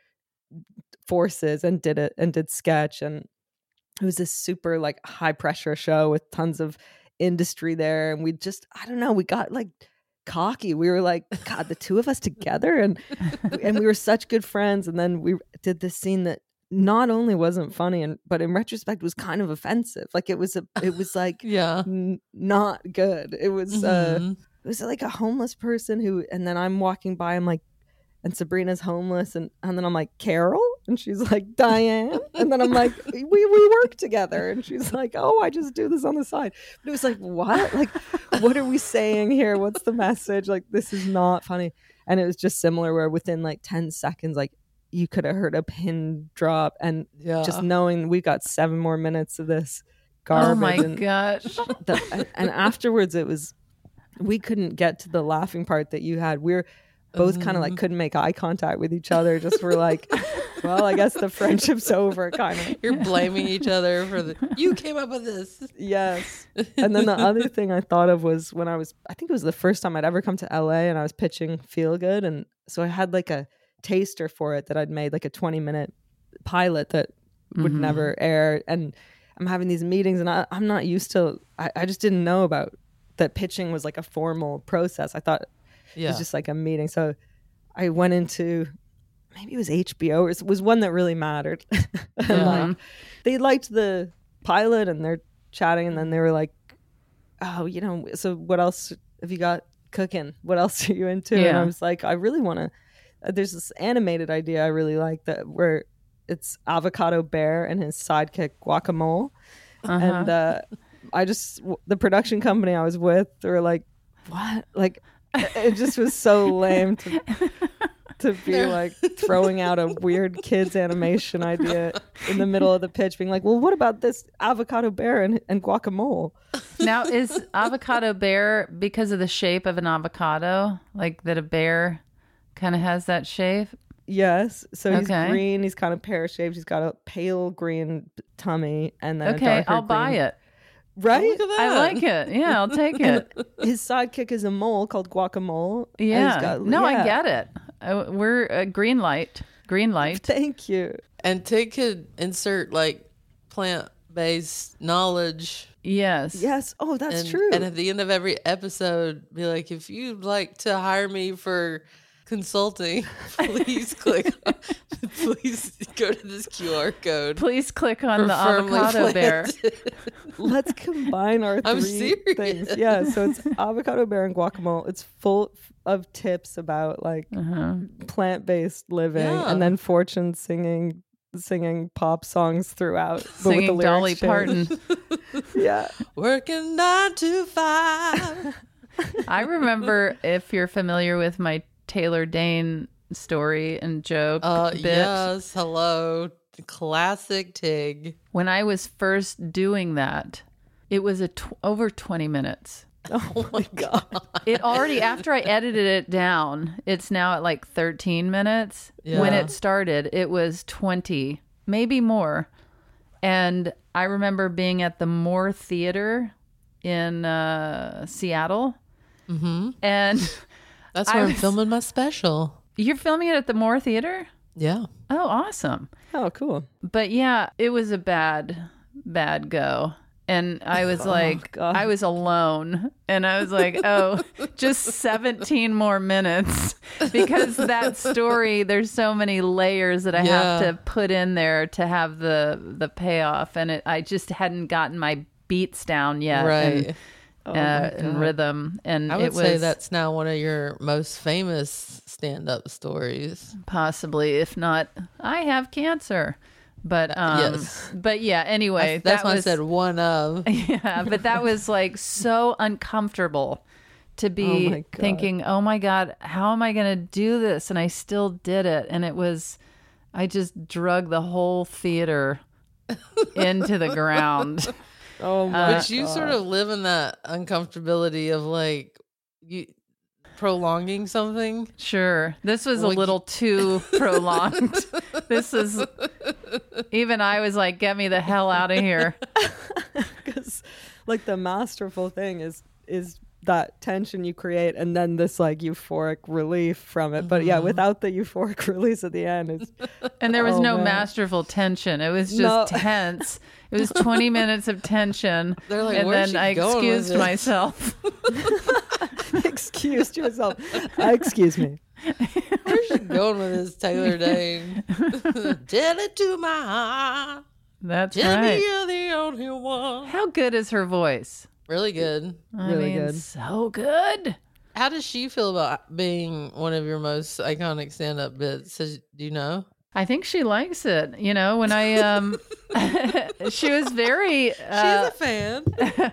forces and did it and did sketch? And it was this super like high pressure show with tons of industry there. And we just, I don't know, we got like cocky. We were like, God, the two of us together. And, and we were such good friends. And then we did this scene that not only wasn't funny, and but in retrospect was kind of offensive. Like it was a, it was like Yeah. n- not good. It was, uh, Mhm. it was like a homeless person who, and then I'm walking by, I'm like, and Sabrina's homeless, and and then I'm like, Carol, and she's like, Diane, and then I'm like, we we work together, and she's like, oh, I just do this on the side. But it was like, what? Like, what are we saying here? What's the message? Like, this is not funny. And it was just similar, where within like ten seconds, like you could have heard a pin drop, and Yeah. just knowing we got seven more minutes of this garbage. Oh my and, gosh. the, and, and afterwards, it was we couldn't get to the laughing part that you had. We were both kind of like couldn't make eye contact with each other. Just were like, well, I guess the friendship's over, kind of. You're blaming each other for the. You came up with this. Yes. And then the other thing I thought of was when I was, I think it was the first time I'd ever come to L A, and I was pitching Feel Good. And so I had like a taster for it that I'd made, like a twenty minute pilot that would Mhm. never air. And I'm having these meetings, and I, I'm not used to, I, I just didn't know about that pitching was like a formal process. I thought it Yeah. was just like a meeting. So I went into, maybe it was H B O, or it was one that really mattered. And Yeah. like, they liked the pilot, and they're chatting, and then they were like, oh, you know, so what else have you got cooking? What else are you into? And Yeah. I was like, I really want to, uh, there's this animated idea I really like, that where it's Avocado Bear and his sidekick Guacamole. Uh-huh. And uh, I just, w- the production company I was with, they were like, what? Like, it just was so lame to, to be like throwing out a weird kids animation idea in the middle of the pitch, being like, well, what about this Avocado Bear and, and Guacamole? Now, is avocado bear because of the shape of an avocado? Like that a bear kind of has that shape? Yes. So he's Okay. green. He's kind of pear-shaped. He's got a pale green tummy, and then a Okay, darker I'll buy green- it. Right? Look at that. I like it. Yeah, I'll take it. His sidekick is a mole called Guacamole. and he's Yeah. got- No, I yeah. get it. I, we're uh, green light. Green light. Thank you. And Tig could insert like plant based knowledge. Yes. Yes. Oh, that's and, true. And at the end of every episode, be like, if you'd like to hire me for consulting, please click. Please go to this Q R code. Please click on for the firmly avocado bear. planted. Let's combine our I'm three serious. things. Yeah. So it's Avocado Bear and Guacamole. It's full of tips about like Uh-huh. plant-based living, Yeah. and then Fortune singing singing pop songs throughout, but with the Singing lyrics Dolly changed. Parton. Yeah. Working nine to five. I remember, if you're familiar with my Taylor Dane story and joke Uh, bit, yes. Hello. Classic Tig. when I was first doing that, it was a tw- over twenty minutes. Oh my God. It already, after I edited it down, it's now at like thirteen minutes. Yeah. When it started, it was twenty, maybe more. And I remember being at the Moore Theater in uh, Seattle. Mm-hmm. And that's I where was, I'm filming my special. You're filming it at the Moore Theater? Yeah. Oh, awesome. Oh, cool. But yeah, it was a bad, bad go. And I was like, God. I was alone. And I was like, oh, just seventeen more minutes. Because that story, there's so many layers that I Yeah. have to put in there to have the the payoff. And it, I just hadn't gotten my beats down yet. Right. And, Oh uh, my and God. rhythm. And I would it was say that's now one of your most famous stand-up stories. possibly, if not, I have cancer. But um, Yes. but yeah. Anyway, That's, that's that why was, I said one of. Yeah, but that was like so uncomfortable to Oh be my God. thinking, oh my God, how am I going to do this? And I still did it. And it was, I just drug the whole theater into the ground. Oh my But you God. sort of live in that uncomfortability of like you prolonging something. Sure. This was a Well, little too prolonged. This is, even I was like, get me the hell out of here. Because like the masterful thing is is that tension you create and then this like euphoric relief from it. But yeah, Mm-hmm. without the euphoric release at the end, it's And there was Oh, no man. masterful tension. It was just No. tense. It was twenty minutes of tension. They're like, and "Where's then she I going with excused this?" myself. excused yourself. Uh, excuse me. Where's she going with this, Taylor Dane? Tell it to my heart. That's Tell right. me you're the only one. How good is her voice? Really good. I Really mean, good. so good. How does she feel about being one of your most iconic stand-up bits? Does- Do you know? I think she likes it. You know, when I um, she was very. Uh, She's a fan.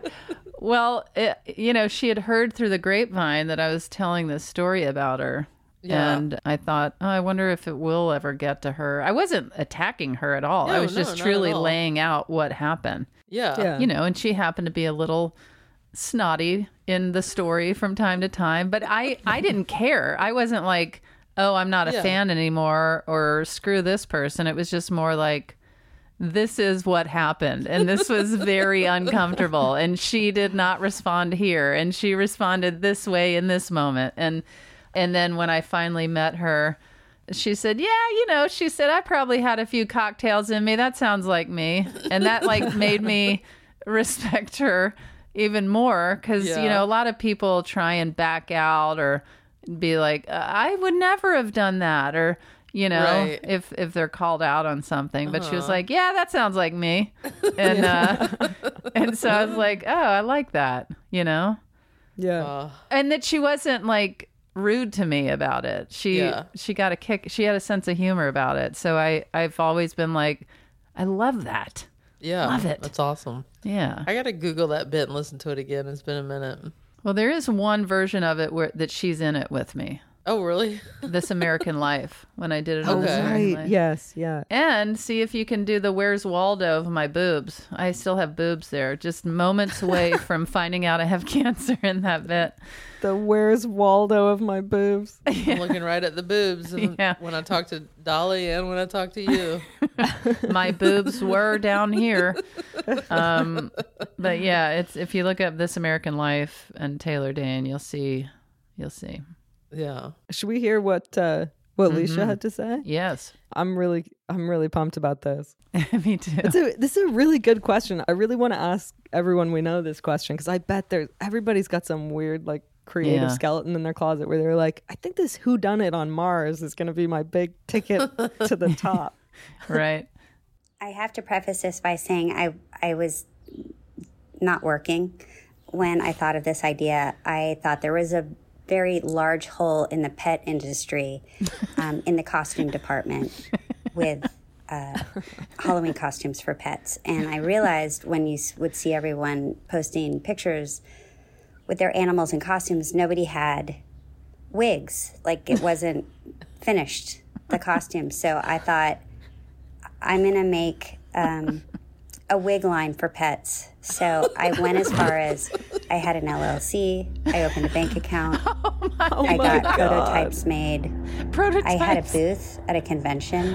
well, it, you know, she had heard through the grapevine that I was telling this story about her. Yeah. And I thought, oh, I wonder if it will ever get to her. I wasn't attacking her at all. I No, was no, just not at truly all. laying out what happened. Yeah. Yeah. You know, and she happened to be a little snotty in the story from time to time, but I I didn't care. I wasn't like, oh, I'm not a Yeah. fan anymore or screw this person. It was just more like, this is what happened. And this was very uncomfortable. And she did not respond here. And she responded this way in this moment. And and then when I finally met her, she said, yeah, you know, she said, I probably had a few cocktails in me. That sounds like me. And that like made me respect her even more. Cause Yeah. you know, a lot of people try and back out or be like, I would never have done that. Or, you know, Right. if, if they're called out on something, but she was Uh-huh. like, yeah, that sounds like me. And, uh, and so I was like, oh, I like that, you know? Yeah. Uh, And that she wasn't like rude to me about it. She Yeah. she got a kick. She had a sense of humor about it. So I I've always been like, I love that. yeah. Love it. That's awesome. Yeah. I got to Google that bit and listen to it again. It's been a minute. Well, there is one version of it where that she's in it with me. Oh, really? This American Life, when I did it on This Okay. American Right. Life. Yes. Yeah. And see if you can do the Where's Waldo of my boobs. I still have boobs there, just moments away from finding out I have cancer in that bit. The Where's Waldo of my boobs. I'm looking right at the boobs and Yeah. when I talk to Dolly and when I talk to you. My boobs were down here. Um, but yeah, it's if you look up This American Life and Taylor Dane, you'll see, you'll see. Yeah. Should we hear what uh, what Leisha had to say? Yes, I'm really I'm really pumped about this. me too. It's a, this is a really good question. I really want to ask everyone we know this question because I bet there's everybody's got some weird like creative Yeah. skeleton in their closet where they're like, I think this Who Done It on Mars is going to be my big ticket to the top. Right. I have to preface this by saying I I was not working when I thought of this idea. I thought there was a very large hole in the pet industry um, in the costume department with uh, Halloween costumes for pets. And I realized when you s- would see everyone posting pictures with their animals in costumes, nobody had wigs. Like it wasn't finished, the costume. So I thought, I'm going to make um, a wig line for pets. So I went as far as I had an L L C. I opened a bank account. Oh my I my got God. prototypes made. Prototypes. I had a booth at a convention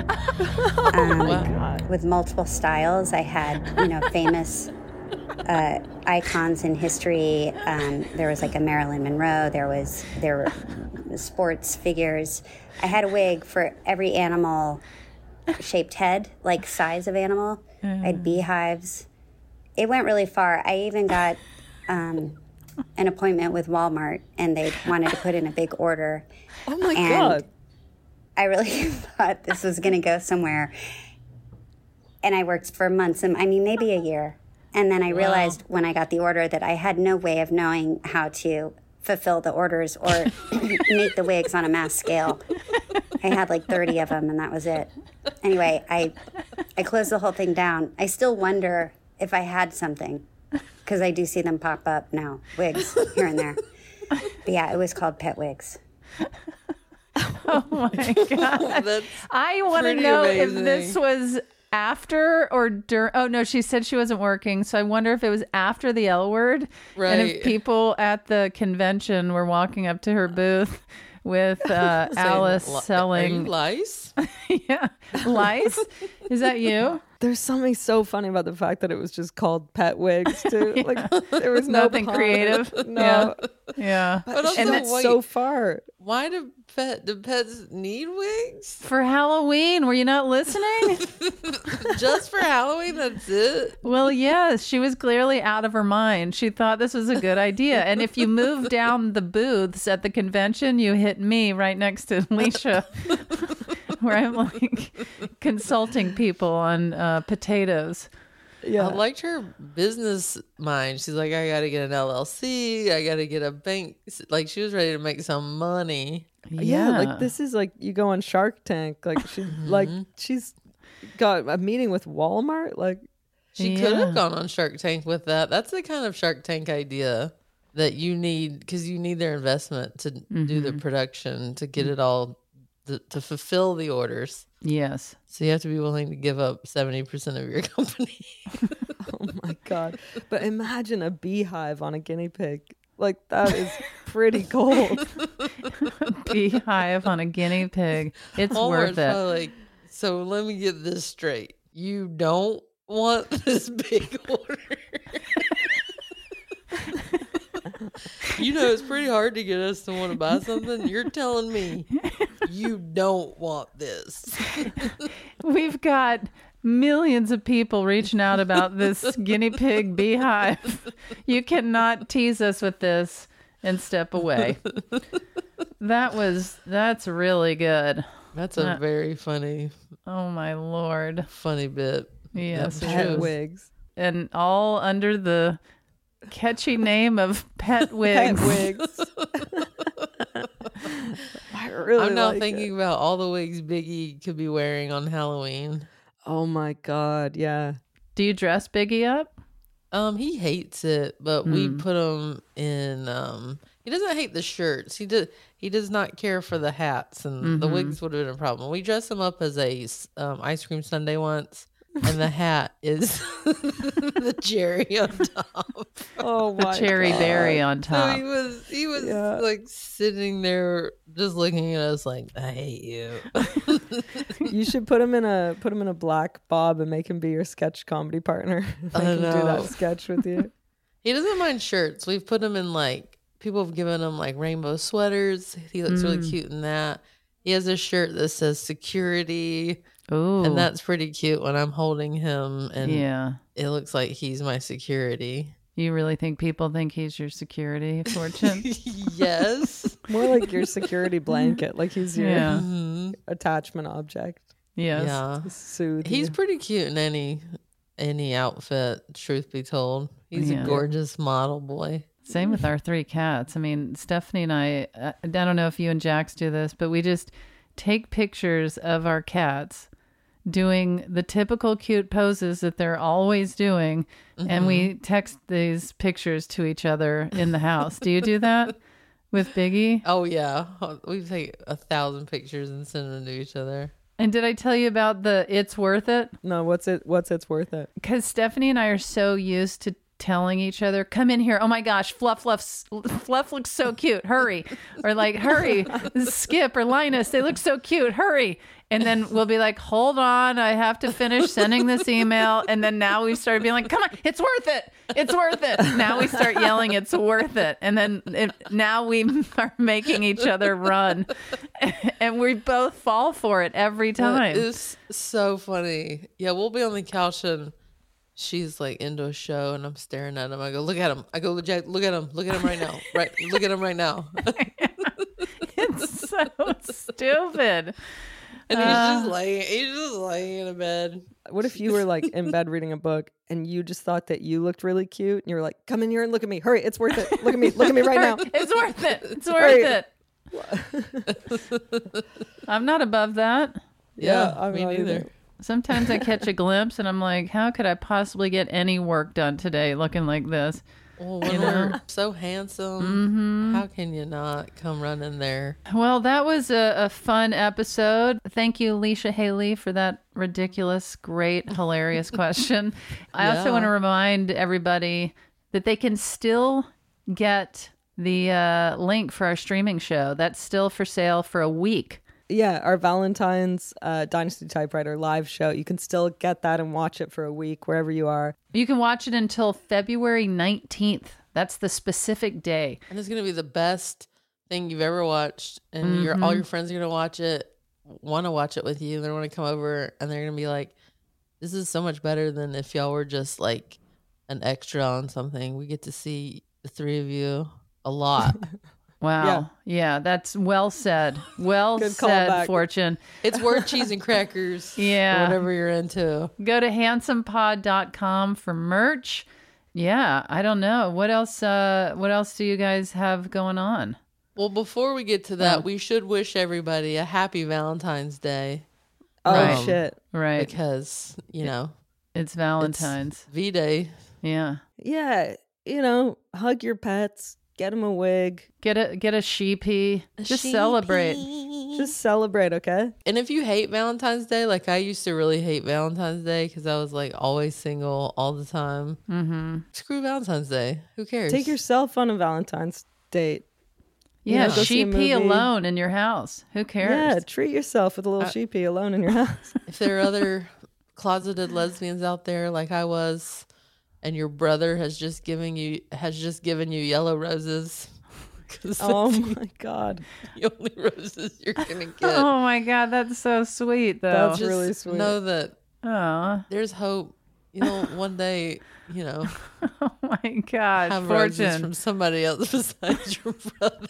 um, with multiple styles. I had, you know, famous uh, icons in history. Um, there was like a Marilyn Monroe. There was there were sports figures. I had a wig for every animal shaped head, like size of animal. I had beehives. It went really far. I even got um, an appointment with Walmart, and they wanted to put in a big order. Oh my and God. I really thought this was going to go somewhere. And I worked for months, and I mean, maybe a year. And then I realized when I got the order that I had no way of knowing how to fulfill the orders or make the wigs on a mass scale. I had like thirty of them, and that was it. Anyway, I I closed the whole thing down. I still wonder if I had something, because I do see them pop up now, wigs here and there. But yeah, it was called Pet Wigs. Oh my God. That's I want to pretty know if amazing. this was after or during. Oh, no, she said she wasn't working. So I wonder if it was after the L word. And if Right. people at the convention were walking up to her booth with uh, Alice Saying, "Li- selling. Are you lice? Yeah. Lice? Is that you? There's something so funny about the fact that it was just called Pet Wigs too. Like there was no Nothing pun. creative. No, Yeah. But also, and that's wait, so far. why do pet do pets need wigs? For Halloween, were you not listening? Just for Halloween? That's it. Well, yes, she was clearly out of her mind. She thought this was a good idea. And if you move down the booths at the convention, you hit me right next to Leisha, where I'm like consulting people on uh, potatoes. Yeah, I liked her business mind. She's like, I got to get an L L C. I got to get a bank. Like, she was ready to make some money. yeah, like this is like you go on Shark Tank. Like she, like she's got a meeting with Walmart. Like She Yeah. could have gone on Shark Tank with that. That's the kind of Shark Tank idea that you need, because you need their investment to do the production, to get it all, to, to fulfill the orders. Yes. So you have to be willing to give up seventy percent of your company. oh my God! But imagine a beehive on a guinea pig. Like that is pretty cold. Beehive on a guinea pig. It's Walmart's worth it. probably like, so let me get this straight. You don't want this big order. You know, it's pretty hard to get us to want to buy something. You're telling me you don't want this. We've got millions of people reaching out about this guinea pig beehive. You cannot tease us with this and step away. That was, that's really good. That's a Uh, very funny, Oh my Lord. funny bit. Yes. That's Pet true. wigs. And all under the catchy name of Pet Wigs. Pet wigs. I really I'm now like thinking it. about all the wigs Biggie could be wearing on Halloween. Oh my God! Yeah. Do you dress Biggie up? Um, he hates it, but we Hmm. put him in. Um, he doesn't hate the shirts. He did. He does not care for the hats, and the Mhm. wigs would have been a problem. We dressed him up as a s- um, ice cream sundae once, and the hat is the cherry on top. Oh The my cherry God. berry on So top. he was. He was Yeah. like sitting there, just looking at us like, "I hate you." You should put him in a put him in a black bob and make him be your sketch comedy partner. Make I him do know. that sketch with you. He doesn't mind shirts. We've put him in like, people have given him like rainbow sweaters. He looks really Mm. cute in that. He has a shirt that says security, Ooh. and that's pretty cute when I'm holding him, and yeah. it looks like he's my security. You really think people think he's your security, Fortune? Yes. More like your security blanket. Like he's your Yeah. Mhm. attachment object. Yes. Yeah. To soothe He's you. pretty cute in any any outfit, truth be told. He's Yeah. a gorgeous model boy. Same with our three cats. I mean, Stephanie and I, I I don't know if you and Jax do this, but we just take pictures of our cats doing the typical cute poses that they're always doing, and we text these pictures to each other in the house. Do you do that with Biggie? Oh yeah. We take a thousand pictures and send them to each other. And did I tell you about the it's worth it? No, what's it what's it's worth it? Because Stephanie and I are so used to telling each other, come in here. Oh my gosh, Fluff, Fluff, Fluff looks so cute. Hurry. Or like, hurry. Skip or Linus, they look so cute. Hurry. And then we'll be like, hold on, I have to finish sending this email. And then now we start being like, come on, it's worth it. It's worth it. Now we start yelling, it's worth it. And then it, now we are making each other run. And we both fall for it every time. It's so funny. Yeah, we'll be on the couch and she's like into a show and I'm staring at him. I go, look at him. I go, Jack, look at him. Look at him right now. Right. Look at him right now. It's so stupid. And he's Uh, just laying, he's just laying in a bed. What if you were like in bed reading a book and you just thought that you looked really cute and you were like, come in here and look at me. Hurry, it's worth it. Look at me. Look at me right now. It's worth it. It's worth it. I'm not above that. Yeah, I'm me not neither. either. Sometimes I catch a glimpse and I'm like, how could I possibly get any work done today looking like this? Well, when we're so handsome, how can you not come running there? Well, that was a, a fun episode. Thank you, Leisha Haley, for that ridiculous, great, hilarious question. I also Yeah. want to remind everybody that they can still get the uh, link for our streaming show. That's still for sale for a week. Yeah, our Valentine's uh, Dynasty Typewriter live show. You can still get that and watch it for a week wherever you are. You can watch it until February nineteenth. That's the specific day. And it's going to be the best thing you've ever watched. And your all your friends are going to watch it, want to watch it with you. They're going to come over and they're going to be like, this is so much better than if y'all were just like an extra on something. We get to see the three of you a lot. Wow. Yeah, yeah that's well said. Well Good said, callback. Fortune. It's worth cheese and crackers. Yeah. Or whatever you're into. Go to handsome pod dot com for merch. Yeah, I don't know. What else uh what else do you guys have going on? Well, before we get to that, Oh. we should wish everybody a happy Valentine's Day. Oh, Right. shit. Right. Because, you know, It's Valentine's. V-Day. Yeah. Yeah, you know, hug your pets, get them a wig. Get a get a sheepy. A Just sheepy. celebrate. Just celebrate, okay? And if you hate Valentine's Day, like I used to really hate Valentine's Day because I was like always single all the time. Mm-hmm. Screw Valentine's Day. Who cares? Take yourself on a Valentine's date. You Yeah, know, go see a sheepy movie. alone in your house. Who cares? Yeah, treat yourself with a little I- sheepy alone in your house. If there are other closeted lesbians out there like I was, and your brother has just given you has just given you yellow roses. 'Cause Oh that's my god, the only roses you're gonna get. Oh my god, that's so sweet though. That's Just really sweet. know that Oh, there's hope. You know, one day, you know, oh my god, have roses Fortune. from somebody else besides your brother.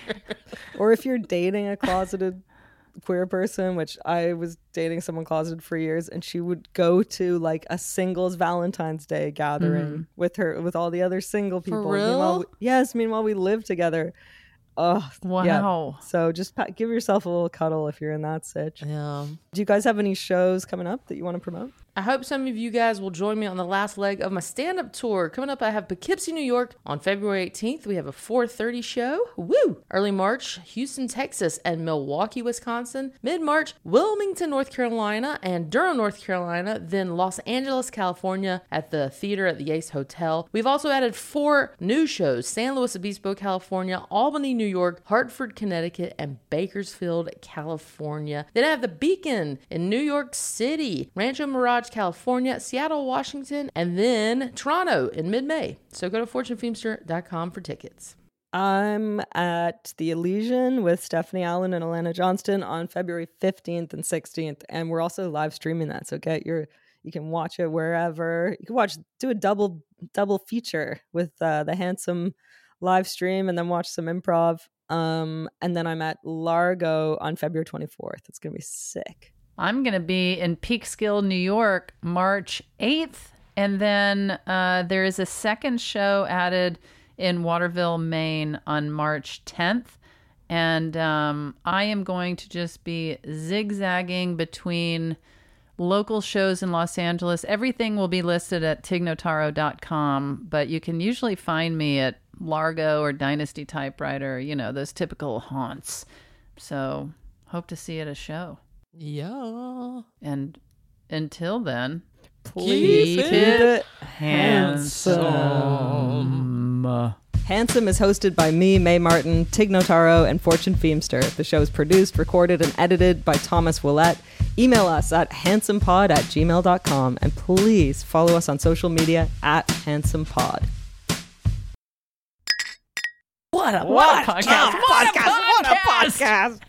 Or if you're dating a closeted queer person, which I was dating someone closeted for years, and she would go to like a singles Valentine's Day gathering with her with all the other single people. real? Meanwhile, we- yes. Meanwhile, we live together. Oh, yeah. Wow. So just pa- give yourself a little cuddle if you're in that sitch. Yeah. Do you guys have any shows coming up that you want to promote? I hope some of you guys will join me on the last leg of my stand-up tour. Coming up, I have Poughkeepsie, New York on February eighteenth. We have a four thirty show. Woo! Early March, Houston, Texas, and Milwaukee, Wisconsin. Mid-March, Wilmington, North Carolina, and Durham, North Carolina. Then Los Angeles, California at the theater at the Ace Hotel. We've also added four new shows: San Luis Obispo, California, Albany, New York, Hartford, Connecticut, and Bakersfield, California. Then I have the Beacon in New York City, Rancho Mirage, California, Seattle, Washington, and then Toronto in mid-May. So go to fortune feimster dot com for tickets. I'm at the Elysian with Stephanie Allen and Alana Johnston on February fifteenth and sixteenth, and we're also live streaming that. So get your, you can watch it wherever. You can watch, do a double double feature with uh, the Handsome live stream, and then watch some improv. Um, and then I'm at Largo on February twenty-fourth. It's gonna be sick. I'm going to be in Peekskill, New York, March eighth. And then uh, there is a second show added in Waterville, Maine on March tenth. And um, I am going to just be zigzagging between local shows in Los Angeles. Everything will be listed at tig notaro dot com, but you can usually find me at Largo or Dynasty Typewriter, you know, those typical haunts. So hope to see you at a show. Yeah. And until then, Please Keep keep it it handsome. Handsome is hosted by me, Mae Martin, Tig Notaro, and Fortune Feemster. The show is produced, recorded, and edited by Thomas Willett. Email us at handsomepod at gmail dot com, and please follow us on social media at handsomepod. What a, What what a a podcast! podcast! What a podcast!